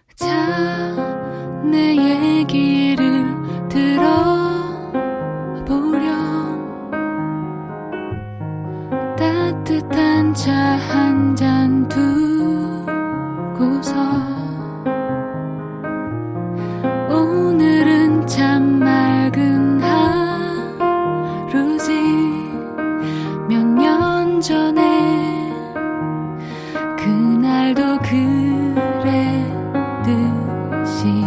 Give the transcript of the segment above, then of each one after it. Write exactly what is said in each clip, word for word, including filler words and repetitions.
자, 내 얘기를 들어보렴. 따뜻한 차 한 잔 두고서 오늘은 참 맑은 하루지. 몇 년 전에 그날도 그랬듯이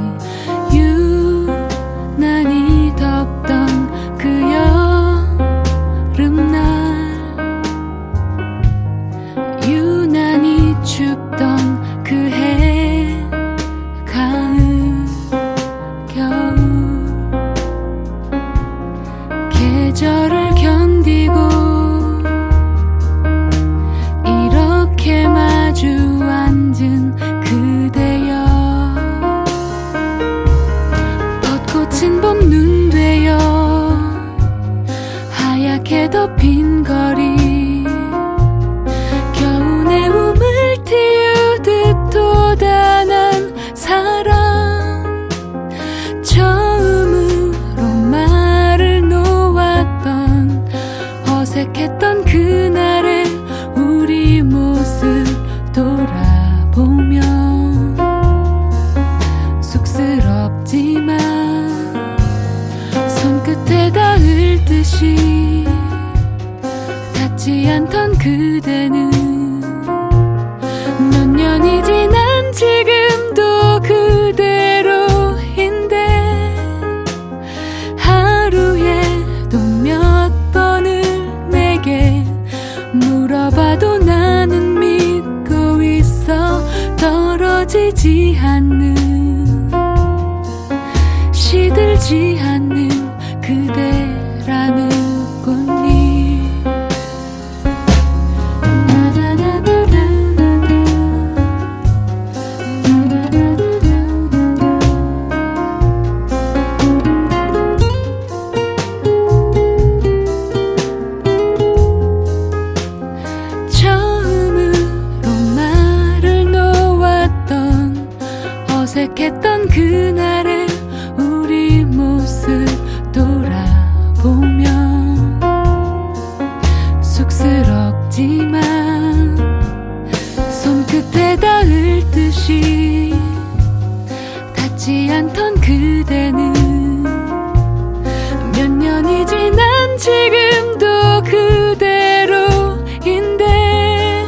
유난히 덥던 그 여름날, 유난히 춥던 그 해, 가을, 겨울, 계절을 견디고 이렇게 마주 앉은 그대여. 벚꽃은 봄 눈 되어 하얗게 덮인 거리, 겨우내 움을 틔우듯 돋아난 사랑. 처음으로 말을 놓았던 어색했던 그날의 우리 모습 돌아보면 쑥스럽지만 손끝에 닿을 듯이 닿지 않던 그대는 몇 년이 지난 지금도 그대로인데, 하루에도 몇 번을 내게 물어봐도 나는 믿고 있어. 떨어지지 않는, 시들지 않는 그대라는 꽃잎. 어색했던 그날의 우리 모습 돌아보면 쑥스럽지만 손끝에 닿을 듯이 닿지 않던 그대는 몇 년이 지난 지금도 그대로인데,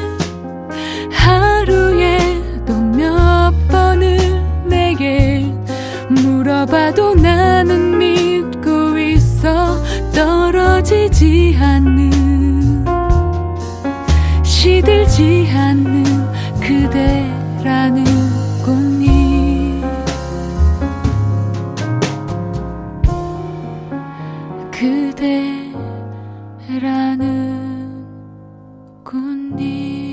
하루에도 몇 번을 내게 물어봐도 나는 믿고 있어. 떨어지지 않는, 시들지 않는 그대라는 꽃잎. 그대라는 꽃잎.